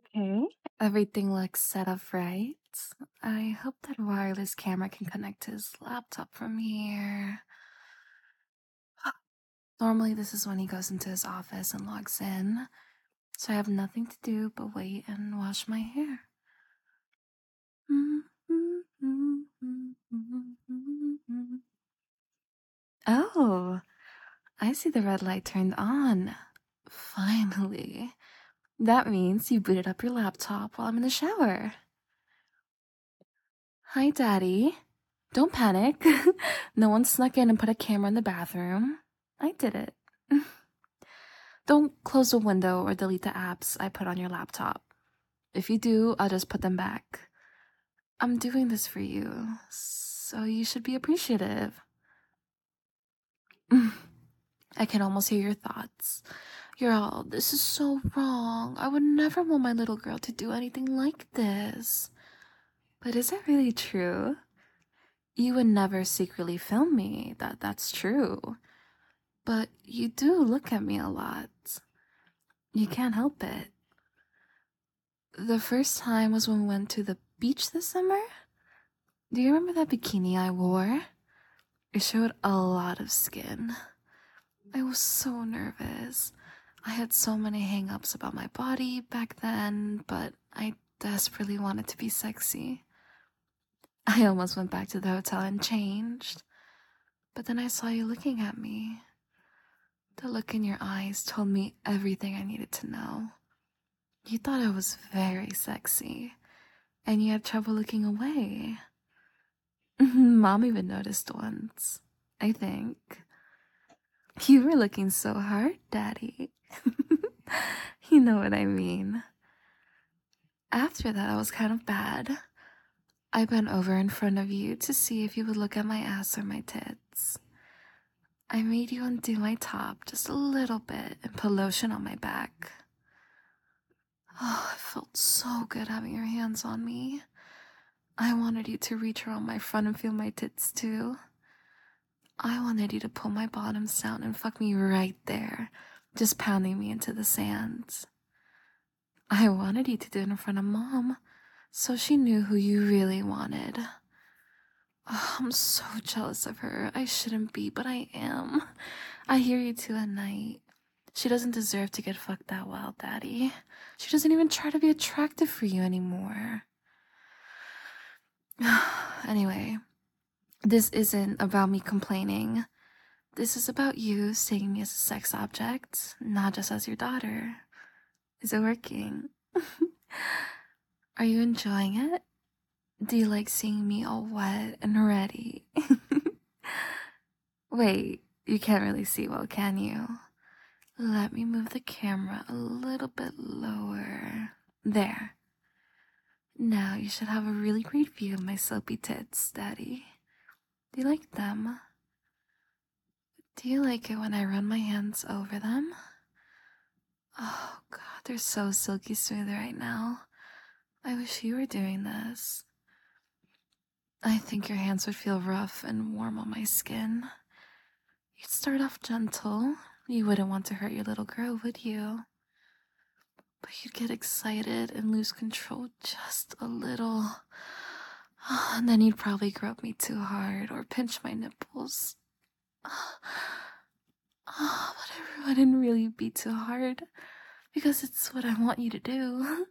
Okay, everything looks set up right. I hope that wireless camera can connect to his laptop from here. Normally, this is when he goes into his office and logs in, so I have nothing to do but wait and wash my hair. Oh, I see the red light turned on. Finally. That means you booted up your laptop while I'm in the shower. Hi, Daddy. Don't panic. No one snuck in and put a camera in the bathroom. I did it. Don't close the window or delete the apps I put on your laptop. If you do, I'll just put them back. I'm doing this for you, so you should be appreciative. I can almost hear your thoughts. You're all, this is so wrong. I would never want my little girl to do anything like this. But is that really true? You would never secretly film me, that's true. But you do look at me a lot. You can't help it. The first time was when we went to the beach this summer. Do you remember that bikini I wore? It showed a lot of skin. I was so nervous. I had so many hang-ups about my body back then, but I desperately wanted to be sexy. I almost went back to the hotel and changed. But then I saw you looking at me. The look in your eyes told me everything I needed to know. You thought I was very sexy, and you had trouble looking away. Mom even noticed once, I think. You were looking so hard, Daddy. You know what I mean. After that, I was kind of bad. I bent over in front of you to see if you would look at my ass or my tits. I made you undo my top just a little bit and put lotion on my back. Oh, it felt so good having your hands on me. I wanted you to reach around my front and feel my tits too. I wanted you to pull my bottoms down and fuck me right there, just pounding me into the sands. I wanted you to do it in front of Mom, so she knew who you really wanted. Oh, I'm so jealous of her. I shouldn't be, but I am. I hear you too at night. She doesn't deserve to get fucked that well, Daddy. She doesn't even try to be attractive for you anymore. Anyway, this isn't about me complaining. This is about you seeing me as a sex object, not just as your daughter. Is it working? Are you enjoying it? Do you like seeing me all wet and ready? Wait, you can't really see well, can you? Let me move the camera a little bit lower. There. Now you should have a really great view of my soapy tits, Daddy. Do you like them? Do you like it when I run my hands over them? Oh god, they're so silky smooth right now. I wish you were doing this. I think your hands would feel rough and warm on my skin. You'd start off gentle. You wouldn't want to hurt your little girl, would you? But you'd get excited and lose control just a little. And then you'd probably grab me too hard or pinch my nipples. But it wouldn't really be too hard because it's what I want you to do.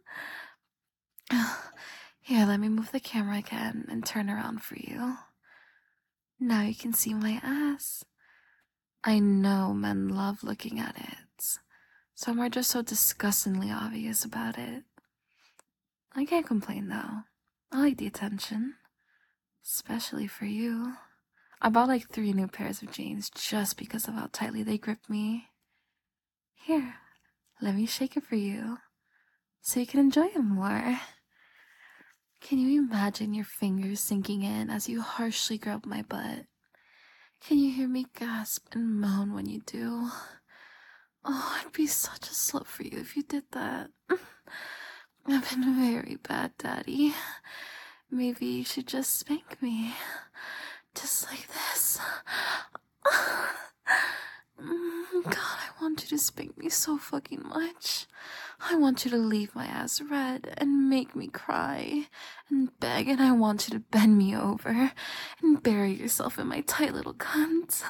Here, let me move the camera again and turn around for you. Now you can see my ass. I know men love looking at it. Some are just so disgustingly obvious about it. I can't complain though. I like the attention. Especially for you. I bought like 3 new pairs of jeans just because of how tightly they grip me. Here, let me shake it for you, so you can enjoy it more. Can you imagine your fingers sinking in as you harshly grab my butt? Can you hear me gasp and moan when you do? Oh, I'd be such a slut for you if you did that. I've been very bad, Daddy. Maybe you should just spank me. Just like this. God, I want you to spank me so fucking much. I want you to leave my ass red and make me cry and beg, and I want you to bend me over and bury yourself in my tight little cunt.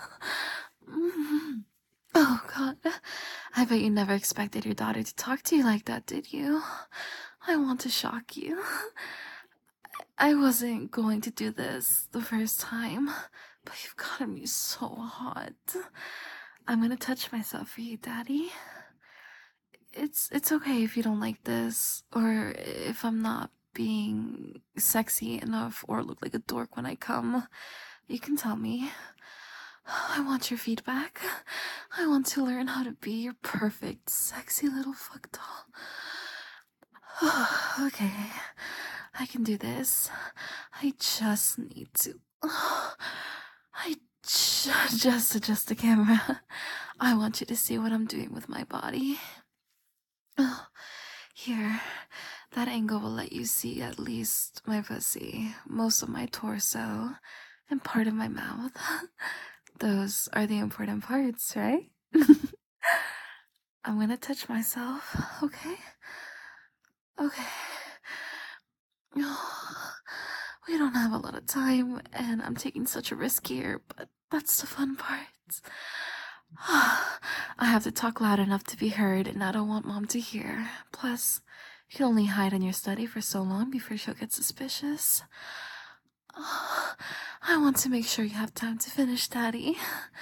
Oh, God. I bet you never expected your daughter to talk to you like that, did you? I want to shock you. I wasn't going to do this the first time, but you've gotten me so hot. I'm gonna touch myself for you, Daddy. It's okay if you don't like this, or if I'm not being sexy enough or look like a dork when I come. You can tell me. I want your feedback. I want to learn how to be your perfect, sexy little fuck doll. Okay, I can do this. I just need to. I just adjust the camera. I want you to see what I'm doing with my body. Here, that angle will let you see at least my pussy, most of my torso, and part of my mouth. Those are the important parts, right? I'm gonna touch myself, okay? Okay. We don't have a lot of time, and I'm taking such a risk here, but that's the fun part. I have to talk loud enough to be heard, and I don't want Mom to hear. Plus, you can only hide in your study for so long before she'll get suspicious. I want to make sure you have time to finish, Daddy.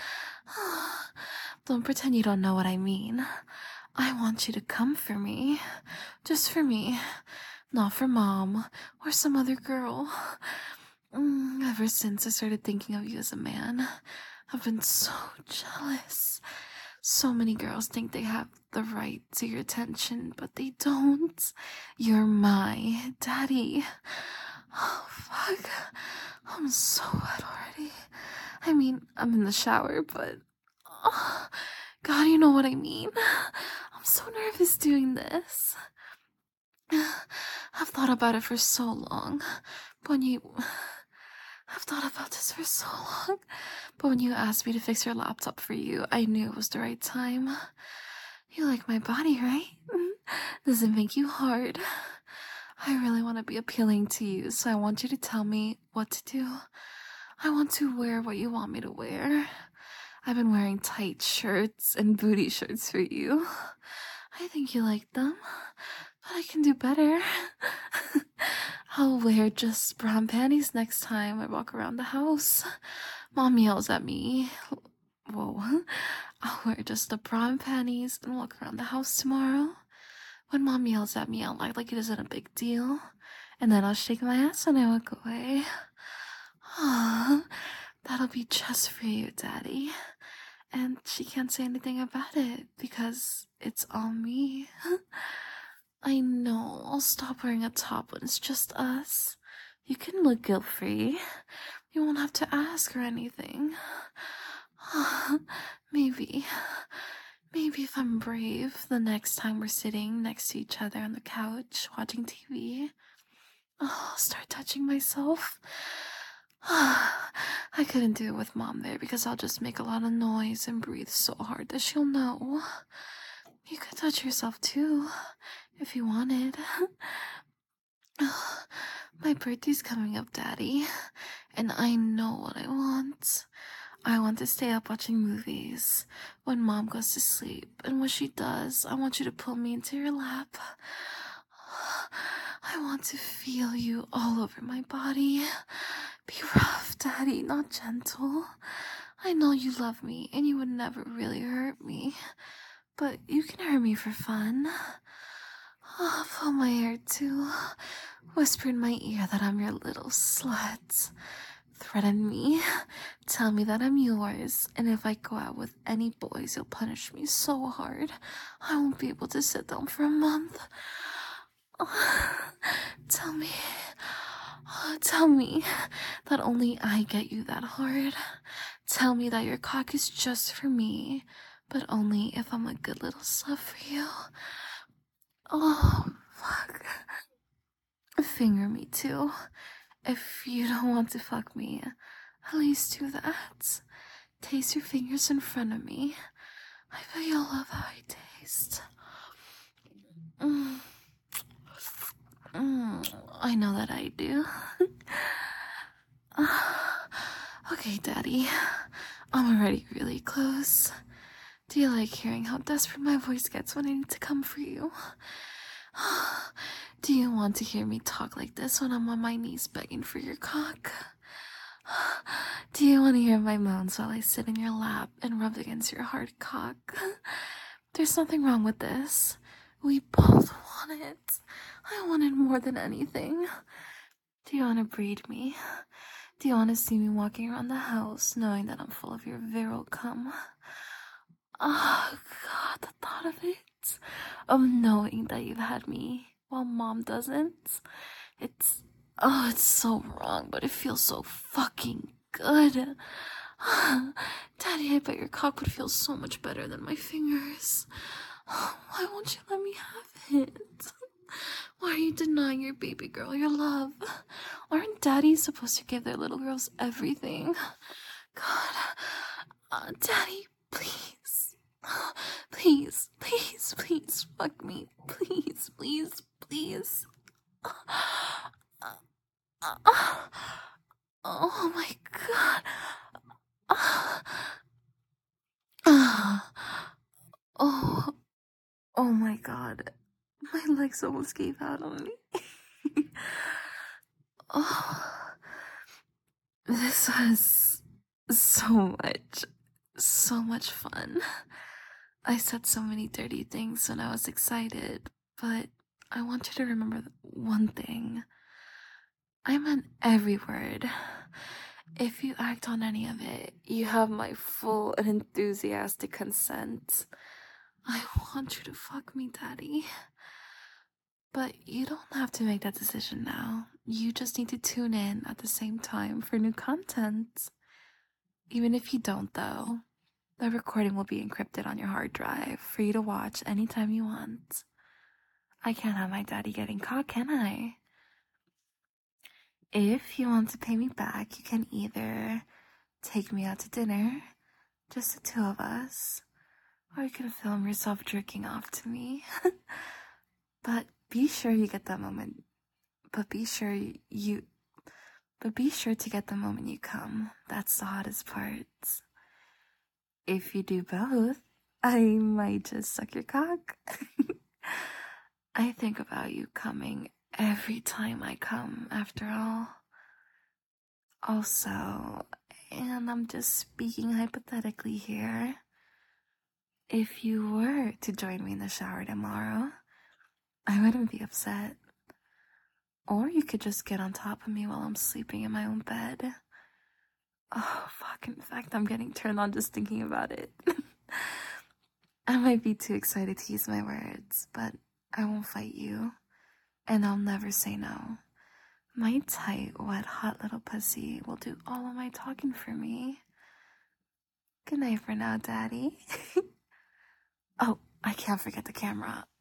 Don't pretend you don't know what I mean. I want you to come for me. Just for me. Not for Mom or some other girl. Ever since I started thinking of you as a man, I've been so jealous. So many girls think they have the right to your attention, but they don't. You're my daddy. Oh, fuck. I'm so wet already. I mean, I'm in the shower, but... Oh, God, you know what I mean. I'm so nervous doing this. I've thought about it for so long. I've thought about this for so long. But when you asked me to fix your laptop for you, I knew it was the right time. You like my body, right? Does it make you hard? I really want to be appealing to you, so I want you to tell me what to do. I want to wear what you want me to wear. I've been wearing tight shirts and booty shirts for you. I think you like them, but I can do better. I'll wear just brown panties next time I walk around the house. Mom yells at me. Whoa. I'll wear just the brown panties and walk around the house tomorrow. When Mom yells at me, I'll act like it isn't a big deal. And then I'll shake my ass and I walk away. Aww, that'll be just for you, Daddy. And she can't say anything about it because it's all me. I know, I'll stop wearing a top when it's just us. You can look guilt-free. You won't have to ask or anything. Maybe if I'm brave, the next time we're sitting next to each other on the couch watching TV, I'll start touching myself. I couldn't do it with Mom there because I'll just make a lot of noise and breathe so hard that she'll know. You could touch yourself too, if you wanted. My birthday's coming up, Daddy, and I know what I want. I want to stay up watching movies when Mom goes to sleep, and when she does, I want you to pull me into your lap. I want to feel you all over my body. Be rough, Daddy, not gentle. I know you love me, and you would never really hurt me, but you can hurt me for fun. Pull my hair too. Whisper in my ear that I'm your little slut. Threaten me. Tell me that I'm yours, and if I go out with any boys, you'll punish me so hard I won't be able to sit down for a month. Tell me that only I get you that hard. Tell me that your cock is just for me, but only if I'm a good little slut for you. Oh, fuck. Finger me too. If you don't want to fuck me, at least do that. Taste your fingers in front of me. I bet you'll love how I taste. Mm. I know that I do. Okay, Daddy. I'm already really close. Do you like hearing how desperate my voice gets when I need to come for you? Do you want to hear me talk like this when I'm on my knees begging for your cock? Do you want to hear my moans while I sit in your lap and rub against your hard cock? There's nothing wrong with this. We both want it. I want it more than anything. Do you want to breed me? Do you want to see me walking around the house knowing that I'm full of your virile cum? Oh, God, the thought of it. Of knowing that you've had me while Mom doesn't. It's so wrong, but it feels so fucking good. Daddy, I bet your cock would feel so much better than my fingers. Why won't you let me have it? Why are you denying your baby girl your love? Aren't daddies supposed to give their little girls everything? God, Daddy, please. Please, please, please, fuck me. Please, please, please. Oh my God. Oh, oh my God. My legs almost gave out on me. Oh, this was so much fun. I said so many dirty things when I was excited, but I want you to remember one thing. I meant every word. If you act on any of it, you have my full and enthusiastic consent. I want you to fuck me, Daddy. But you don't have to make that decision now. You just need to tune in at the same time for new content. Even if you don't, though, the recording will be encrypted on your hard drive for you to watch anytime you want. I can't have my daddy getting caught, can I? If you want to pay me back, you can either take me out to dinner, just the two of us, or you can film yourself jerking off to me. But be sure you get that moment. But be sure to get the moment you come. That's the hottest part. If you do both, I might just suck your cock. I think about you coming every time I come, after all. Also, and I'm just speaking hypothetically here, if you were to join me in the shower tomorrow, I wouldn't be upset. Or you could just get on top of me while I'm sleeping in my own bed. Oh, fuck, in fact, I'm getting turned on just thinking about it. I might be too excited to use my words, but I won't fight you. And I'll never say no. My tight, wet, hot little pussy will do all of my talking for me. Good night for now, Daddy. Oh, I can't forget the camera.